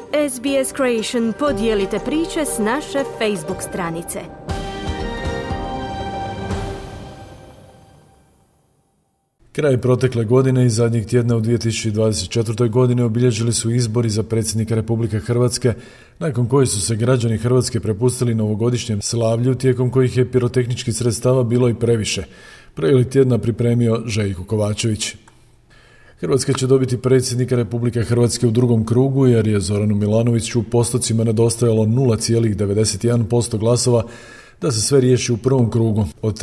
SBS Creation podijelite priče s naše Facebook stranice. Kraj protekle godine i zadnjeg tjedna u 2024. godini obilježili su izbori za predsjednika Republike Hrvatske, nakon kojih su se građani Hrvatske prepustili novogodišnjem slavlju, tijekom kojih je pirotehničkih sredstava bilo i previše. Prvi tjedna pripremio Željko Kovačević. Hrvatska će dobiti predsjednika Republike Hrvatske u drugom krugu, jer je Zoranu Milanoviću u postocima nedostajalo 0,91% glasova da se sve riješi u prvom krugu. Od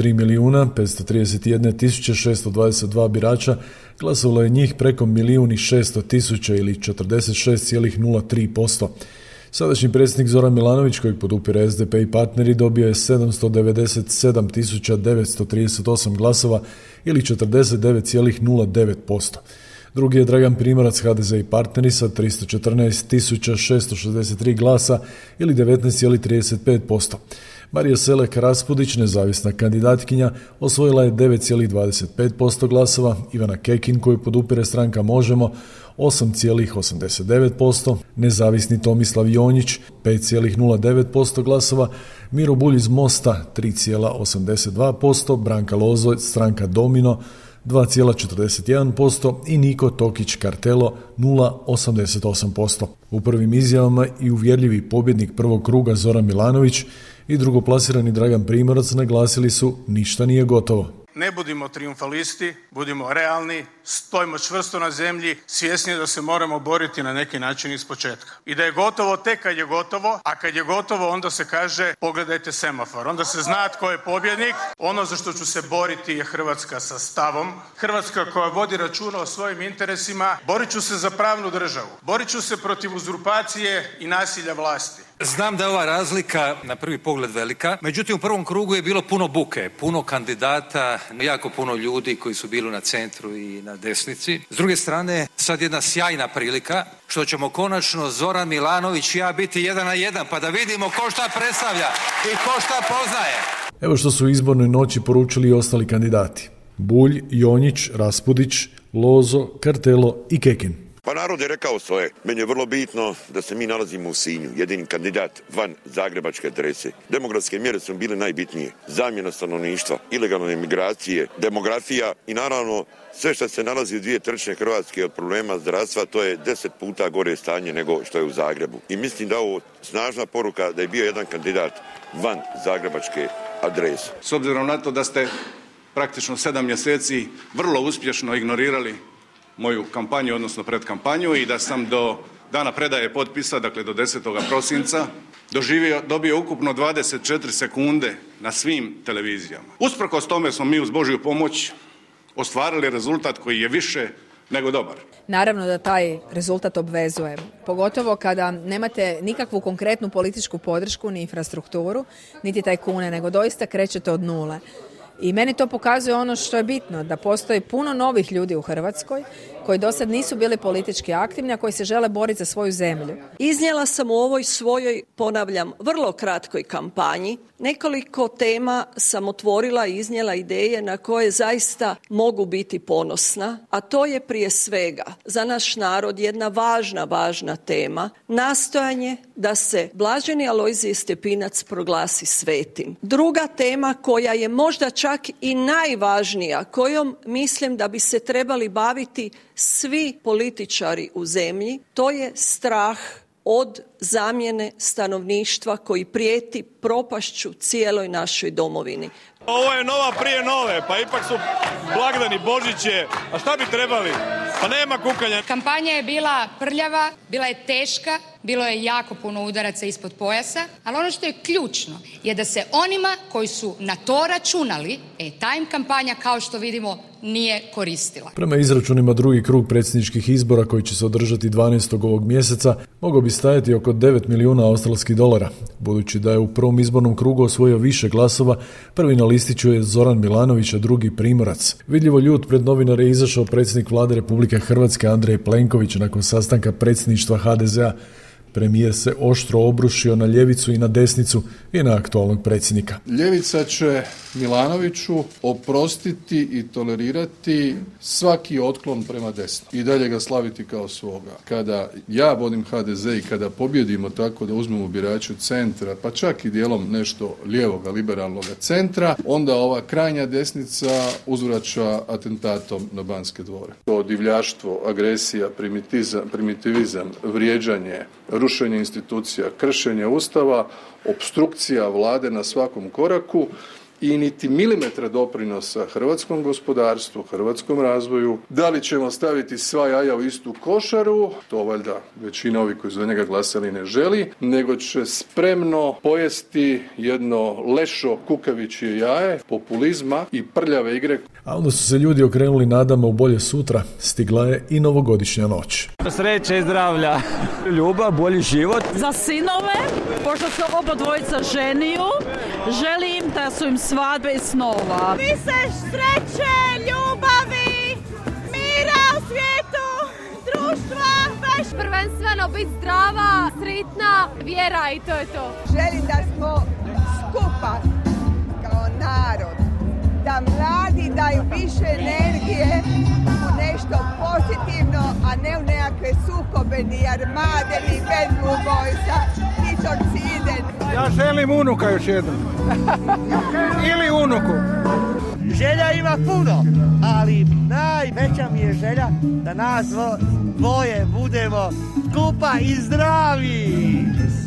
3.531.622 birača glasovalo je njih preko 1.600.000 ili 46,03%. Sadašnji predsjednik Zoran Milanović, kojeg podupire SDP i partneri, dobio je 797.938 glasova ili 49,09%. Drugi je Dragan Primorac, HDZ i partneri, sa 314.663 glasa ili 19,35%. Marija Selek Raspudić, nezavisna kandidatkinja, osvojila je 9,25% glasova, Ivana Kekin, koju podupire stranka Možemo, 8,89%, nezavisni Tomislav Jonjić, 5,09% glasova, Miro Bulj iz Mosta, 3,82%, Branka Lozo, stranka Domino, 2,41% i Niko Tokić Kartelo 0,88%. U prvim izjavama i uvjerljivi pobjednik prvog kruga Zoran Milanović i drugoplasirani Dragan Primorac naglasili su: ništa nije gotovo. Ne budimo triumfalisti, budimo realni, stojimo čvrsto na zemlji, svjesni da se moramo boriti na neki način ispočetka. I da je gotovo tek kad je gotovo, a kad je gotovo onda se kaže pogledajte semafor. Onda se zna tko je pobjednik. Ono za što ću se boriti je Hrvatska sa stavom. Hrvatska koja vodi računa o svojim interesima. Borit ću se za pravnu državu. Borit ću se protiv uzurpacije i nasilja vlasti. Znam da je ova razlika na prvi pogled velika, međutim u prvom krugu je bilo puno buke, puno kandidata, jako puno ljudi koji su bili na centru i na desnici. S druge strane, sad jedna sjajna prilika što ćemo konačno Zoran Milanović i ja biti 1 na 1, pa da vidimo ko šta predstavlja i ko šta poznaje. Evo što su u izbornoj noći poručili i ostali kandidati: Bulj, Jonjić, Raspudić, Lozo, Kartelo i Kekin. Pa narod je rekao svoje. Meni je vrlo bitno da se mi nalazimo u Sinju, jedini kandidat van zagrebačke adrese. Demografske mjere su bile najbitnije. Zamjena stanovništva, ilegalne migracije, demografija i naravno sve što se nalazi u 2/3 Hrvatske od problema zdravstva, to je 10 puta gore stanje nego što je u Zagrebu. I mislim da ovo snažna poruka da je bio jedan kandidat van zagrebačke adrese. S obzirom na to da ste praktično 7 mjeseci vrlo uspješno ignorirali moju kampanju, odnosno predkampanju, i da sam do dana predaje potpisa, dakle do 10. prosinca, dobio ukupno 24 sekunde na svim televizijama. Usprkos tome smo mi uz Božju pomoć ostvarili rezultat koji je više nego dobar. Naravno da taj rezultat obvezuje, pogotovo kada nemate nikakvu konkretnu političku podršku ni infrastrukturu, niti tajkune, nego doista krećete od nule. I meni to pokazuje ono što je bitno, da postoji puno novih ljudi u Hrvatskoj koji do sad nisu bili politički aktivni, a koji se žele boriti za svoju zemlju. Iznijela sam u ovoj svojoj, ponavljam, vrlo kratkoj kampanji. Nekoliko tema sam otvorila i iznijela ideje na koje zaista mogu biti ponosna, a to je prije svega za naš narod jedna važna tema, nastojanje da se Blaženi Alojzije Stepinac proglasi svetim. Druga tema koja je možda čak i najvažnija, kojom mislim da bi se trebali baviti svi političari u zemlji, to je strah od zamjene stanovništva koji prijeti propašću cijeloj našoj domovini. Ovo je nova prije nove, pa ipak su blagdani, Božić je, a šta bi trebali? Pa nema kukanja. Kampanja je bila prljava, bila je teška, bilo je jako puno udaraca ispod pojasa, ali ono što je ključno je da se onima koji su na to računali, ta im kampanja, kao što vidimo, nije koristila. Prema izračunima, drugi krug predsjedničkih izbora koji će se održati 12. ovog mjeseca mogao bi stajati oko 9 milijuna australskih dolara. Budući da je u prvom izbornom krugu osvojio više glasova, prvi na listiću je Zoran Milanović, a drugi Primorac. Vidljivo ljut pred novinare je izašao predsjednik Vlade Republike Hrvatske Andrej Plenković nakon sastanka predsjedništva HDZ-a. Premijer se oštro obrušio na ljevicu i na desnicu i na aktualnog predsjednika. Ljevica će Milanoviću oprostiti i tolerirati svaki otklon prema desno i dalje ga slaviti kao svoga. Kada ja vodim HDZ i kada pobjedimo tako da uzmemo birače centra, pa čak i dijelom nešto lijevoga, liberalnog centra, onda ova krajnja desnica uzvraća atentatom na Banske dvore. To divljaštvo, agresija, primitivizam, vrijeđanje, rušenje institucija, kršenje Ustava, opstrukcija vlade na svakom koraku i niti milimetra doprinosa hrvatskom gospodarstvu, hrvatskom razvoju. Da li ćemo staviti sva jaja u istu košaru, to valjda većina ovih koji za njega glasali ne želi, nego će spremno pojesti jedno lešo kukavičje jaje, populizma i prljave igre. A onda su se ljudi okrenuli nadama u bolje sutra, stigla je i novogodišnja noć. Sreće i zdravlja, ljubav, bolji život. Za sinove, pošto se oba dvojica ženiju, želim da su im svadbe i snova. Misliš sreće, ljubavi, mira u svijetu, društva, već prvenstveno biti zdrava, sretna, vjera i to je to. Želim da smo skupa kao narod, da mladi daju više energije u nešto pozitivno, a ne u nekakve sukobe, ni armade, ni bad blue boysa, ni torcide. Ja želim unuka još jednom. Ili unuku. Želja ima puno, ali najveća mi je želja da nas dvoje budemo skupa i zdravi.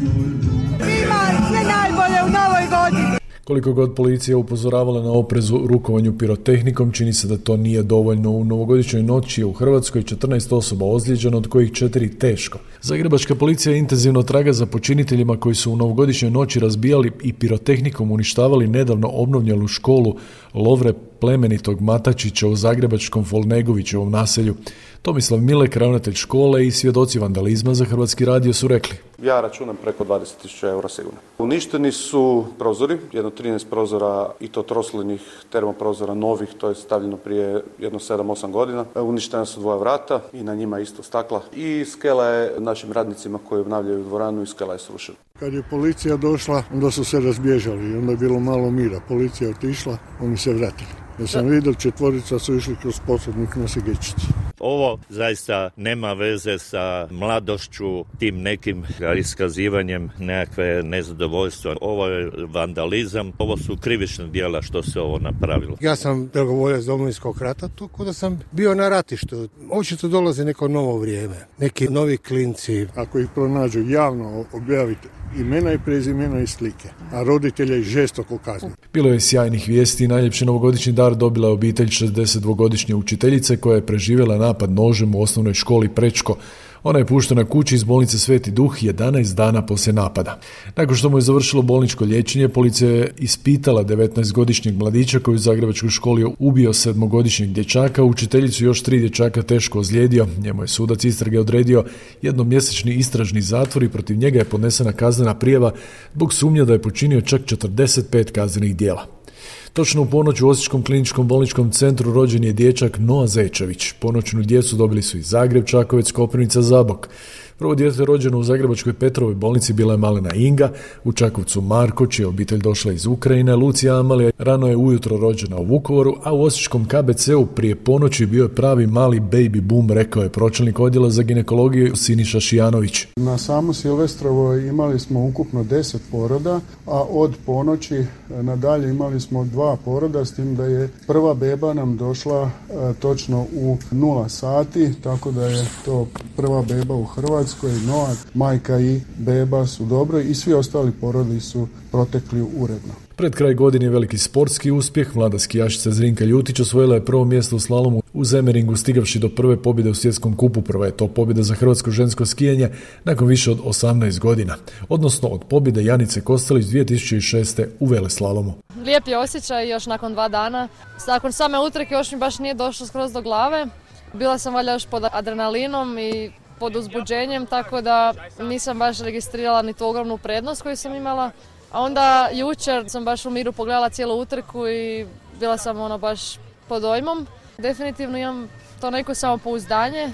Svima sve najbolje u novoj godini. Koliko god policija upozoravala na oprezu rukovanju pirotehnikom, čini se da to nije dovoljno. U novogodišnjoj noći je u Hrvatskoj 14 osoba ozlijeđeno, od kojih 4 teško. Zagrebačka policija intenzivno traga za počiniteljima koji su u novogodišnjoj noći razbijali i pirotehnikom uništavali nedavno obnovljenu školu Lovre plemenitog Matačića u zagrebačkom Folnegovićevom naselju. Tomislav Milek, ravnatelj škole i svjedoci vandalizma za Hrvatski radio su rekli: Ja računam preko 20.000 eura sigurno. Uništeni su prozori, jedno 13 prozora i to troslojnih termoprozora novih, to je stavljeno prije jedno 7-8 godina. Uništena su 2 vrata i na njima isto stakla. I skela je našim radnicima koji obnavljaju dvoranu i skela je srušena. Kad je policija došla, onda su se razbježali i onda je bilo malo mira. Policija otišla, oni se vratili. Da sam vidio, 4 su išli kroz Posavnik na Segečici. Ovo zaista nema veze sa mladošću, tim nekim iskazivanjem nekakve nezadovoljstva. Ovo je vandalizam, ovo su krivična djela što se ovo napravilo. Ja sam dragovoljac Domovinskog rata, tako da sam bio na ratištu. Očito dolazi neko novo vrijeme, neki novi klinci. Ako ih pronađu javno, objavite imena i prezimena i slike, a roditelja ih žestoko kazni. Bilo je sjajnih vijesti i najljepši novogodišnji dar dobila je obitelj 62-godišnje učiteljice koja je preživjela napad nožem u osnovnoj školi Prečko. Ona je puštena kući iz bolnice Sveti Duh 11 dana poslije napada. Nakon što mu je završilo bolničko liječenje, policija je ispitala 19-godišnjeg mladića koji u zagrebačkoj školi ubio 7-godišnjeg dječaka, učiteljicu još 3 dječaka teško ozlijedio. Njemu je sudac istrage odredio jednomjesečni istražni zatvor i protiv njega je podnesena kaznena prijava zbog sumnje da je počinio čak 45 kaznenih djela. Točno u ponoć u Osječkom kliničkom bolničkom centru rođen je dječak Noa Zečević. Ponoćnu djecu dobili su i Zagreb, Čakovec, Koprivnica, Zabok. Prvo dijete rođeno u zagrebačkoj Petrovoj bolnici bila je malena Inga, u Čakovcu Marko, čija obitelj došla iz Ukrajine, Lucija Amalija rano je ujutro rođena u Vukovaru, a u Osječkom KBC-u prije ponoći bio je pravi mali baby boom, rekao je pročelnik odjela za ginekologiju Siniša Šijanović. Na samu Silvestrovoj imali smo ukupno 10 poroda, a od ponoći nadalje imali smo 2 poroda, s tim da je prva beba nam došla točno u 0 sati, tako da je to prva beba u Hrvatskoj. Noa, majka i beba su dobro i svi ostali porodi su protekli uredno. Pred kraj godine je veliki sportski uspjeh. Mlada skijašica Zrinka Ljutić osvojila je prvo mjesto u slalomu u Zemeringu, stigavši do prve pobjede u svjetskom kupu. Prva je to pobjeda za hrvatsko žensko skijanje nakon više od 18 godina, odnosno od pobjede Janice Kostelić 2006. u veleslalomu. Lijep je osjećaj još nakon 2 dana. Nakon same utrke još mi baš nije došlo skroz do glave. Bila sam valjda još pod adrenalinom i pod uzbuđenjem, tako da nisam baš registrirala ni tu ogromnu prednost koju sam imala. A onda jučer sam baš u miru pogledala cijelu utrku i bila sam baš pod dojmom. Definitivno imam to neko samopouzdanje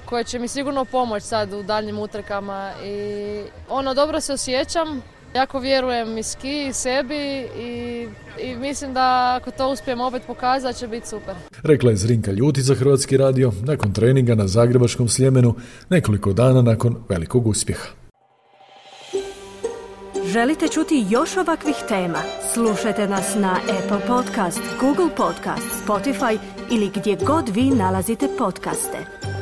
koje će mi sigurno pomoći sad u daljnjim utrkama. I dobro se osjećam, jako vjerujem i ski i sebi i mislim da ako to uspijem opet pokazati će biti super. Rekla je Zrinka Ljuti za Hrvatski radio nakon treninga na Zagrebačkom Sljemenu nekoliko dana nakon velikog uspjeha. Želite čuti još ovakvih tema? Slušajte nas na Apple Podcast, Google Podcast, Spotify ili gdje god vi nalazite podcaste.